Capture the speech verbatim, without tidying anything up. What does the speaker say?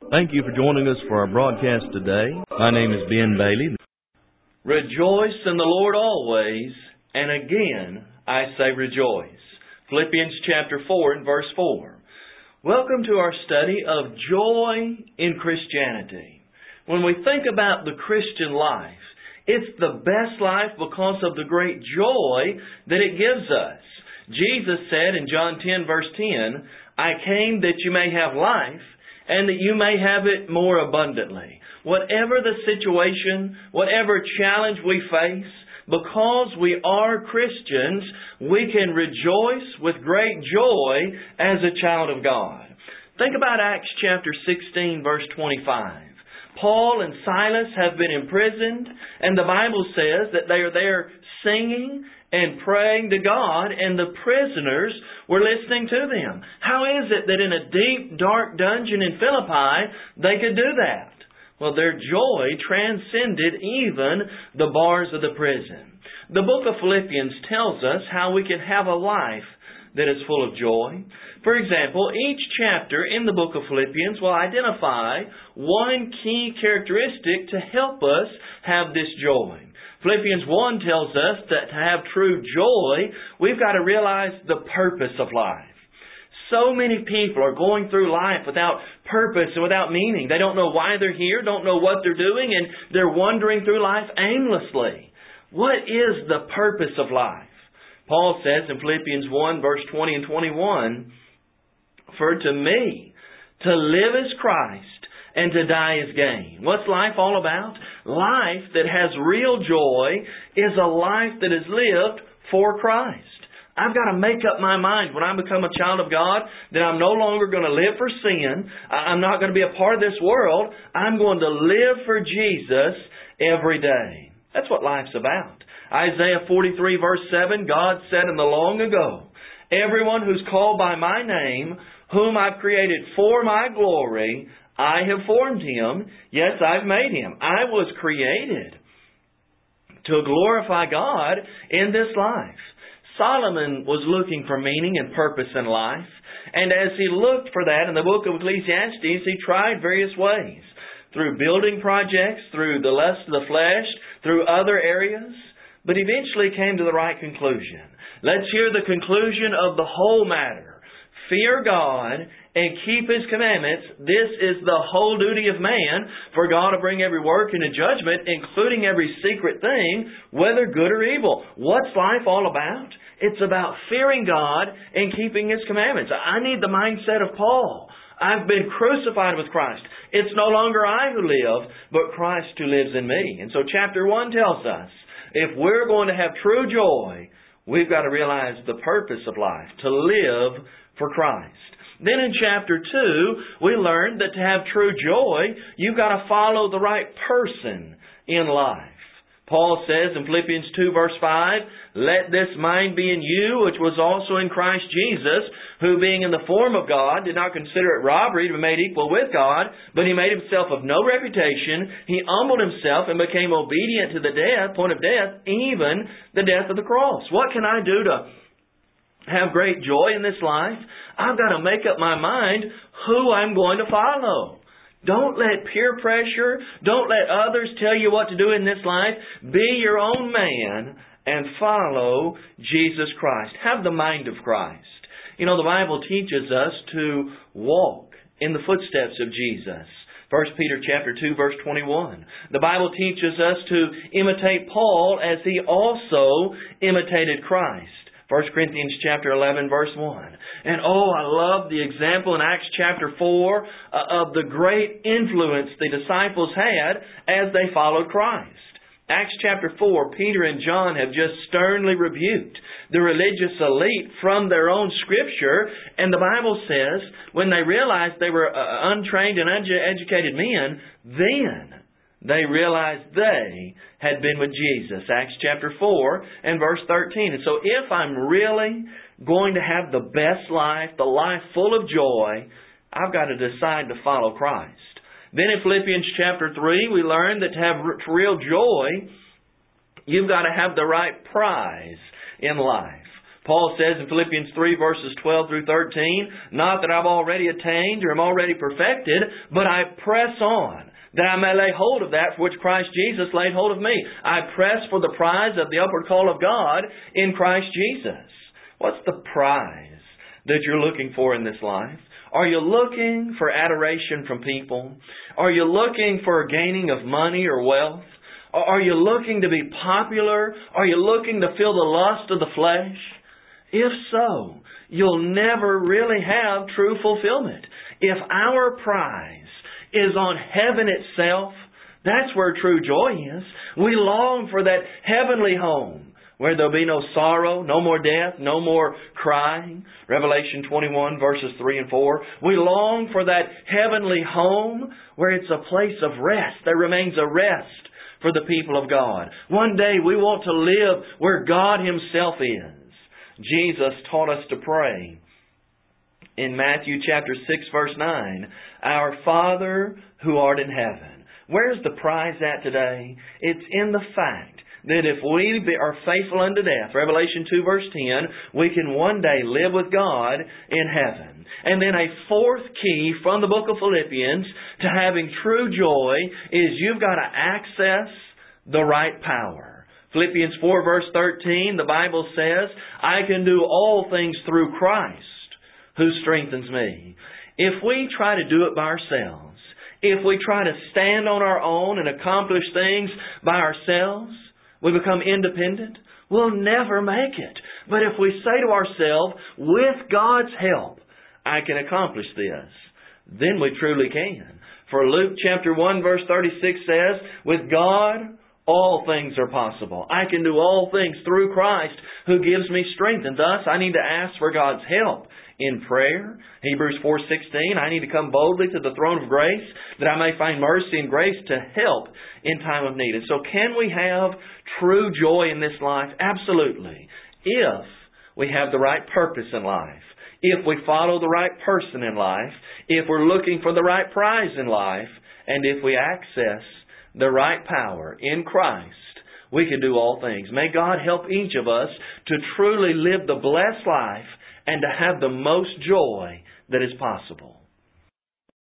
Thank you for joining us for our broadcast today. My name is Ben Bailey. Rejoice in the Lord always, and again I say rejoice. Philippians chapter four and verse four. Welcome to our study of joy in Christianity. When we think about the Christian life, it's the best life because of the great joy that it gives us. Jesus said in John ten verse ten, I came that you may have life, and that you may have it more abundantly. Whatever the situation, whatever challenge we face, because we are Christians, we can rejoice with great joy as a child of God. Think about Acts chapter sixteen, verse twenty-five. Paul and Silas have been imprisoned, and the Bible says that they are there singing and praying to God, and the prisoners were listening to them. How is it that in a deep, dark dungeon in Philippi, they could do that? Well, their joy transcended even the bars of the prison. The book of Philippians tells us how we can have a life that is full of joy. For example, each chapter in the book of Philippians will identify one key characteristic to help us have this joy. Philippians one tells us that to have true joy, we've got to realize the purpose of life. So many people are going through life without purpose and without meaning. They don't know why they're here, don't know what they're doing, and they're wandering through life aimlessly. What is the purpose of life? Paul says in Philippians one, verse twenty and twenty-one, For to me, to live is Christ, and to die is gain. What's life all about? Life that has real joy is a life that is lived for Christ. I've got to make up my mind when I become a child of God that I'm no longer going to live for sin. I'm not going to be a part of this world. I'm going to live for Jesus every day. That's what life's about. Isaiah forty-three verse seven, God said in the long ago, Everyone who's called by my name, whom I've created for my glory, I have formed him. Yes, I've made him. I was created to glorify God in this life. Solomon was looking for meaning and purpose in life. And as he looked for that in the book of Ecclesiastes, he tried various ways. Through building projects, through the lust of the flesh, through other areas. But eventually came to the right conclusion. Let's hear the conclusion of the whole matter. Fear God and keep His commandments. This is the whole duty of man, for God to bring every work into judgment, including every secret thing, whether good or evil. What's life all about? It's about fearing God and keeping His commandments. I need the mindset of Paul. I've been crucified with Christ. It's no longer I who live, but Christ who lives in me. And so chapter one tells us, if we're going to have true joy, we've got to realize the purpose of life, to live for Christ. Then in chapter two, we learn that to have true joy, you've got to follow the right person in life. Paul says in Philippians two verse five, Let this mind be in you, which was also in Christ Jesus, who being in the form of God, did not consider it robbery to be made equal with God, but He made Himself of no reputation. He humbled Himself and became obedient to the death, point of death, even the death of the cross. What can I do to have great joy in this life? I've got to make up my mind who I'm going to follow. Don't let peer pressure, don't let others tell you what to do in this life. Be your own man and follow Jesus Christ. Have the mind of Christ. You know, the Bible teaches us to walk in the footsteps of Jesus. First Peter chapter two verse twenty-one. The Bible teaches us to imitate Paul as he also imitated Christ. First Corinthians chapter eleven verse one. And oh, I love the example in Acts chapter four uh, of the great influence the disciples had as they followed Christ. Acts chapter four, Peter and John have just sternly rebuked the religious elite from their own Scripture. And the Bible says, when they realized they were uh, untrained and uneducated men, then they realized they had been with Jesus. Acts chapter four and verse thirteen. And so if I'm really going to have the best life, the life full of joy, I've got to decide to follow Christ. Then in Philippians chapter three, we learn that to have real joy, you've got to have the right prize in life. Paul says in Philippians three verses twelve through thirteen, not that I've already attained or am already perfected, but I press on, that I may lay hold of that for which Christ Jesus laid hold of me. I press for the prize of the upward call of God in Christ Jesus. What's the prize that you're looking for in this life? Are you looking for adoration from people? Are you looking for gaining of money or wealth? Are you looking to be popular? Are you looking to feel the lust of the flesh? If so, you'll never really have true fulfillment. If our prize is on heaven itself, that's where true joy is. We long for that heavenly home where there'll be no sorrow, no more death, no more crying. Revelation twenty-one verses three and four. We long for that heavenly home where it's a place of rest. There remains a rest for the people of God. One day we want to live where God Himself is. Jesus taught us to pray in Matthew chapter six verse nine, Our Father who art in heaven. Where's the prize at today? It's in the fact that if we are faithful unto death, Revelation two verse ten, we can one day live with God in heaven. And then a fourth key from the book of Philippians to having true joy is you've got to access the right power. Philippians four verse thirteen, the Bible says, I can do all things through Christ who strengthens me. If we try to do it by ourselves, if we try to stand on our own and accomplish things by ourselves, we become independent, we'll never make it. But if we say to ourselves, with God's help, I can accomplish this, then we truly can. For Luke chapter one verse thirty-six says, with God, all things are possible. I can do all things through Christ who gives me strength. And thus I need to ask for God's help in prayer. Hebrews four sixteen, I need to come boldly to the throne of grace that I may find mercy and grace to help in time of need. And so can we have true joy in this life? Absolutely. If we have the right purpose in life. If we follow the right person in life. If we're looking for the right prize in life. And if we access the right power in Christ, we can do all things. May God help each of us to truly live the blessed life and to have the most joy that is possible.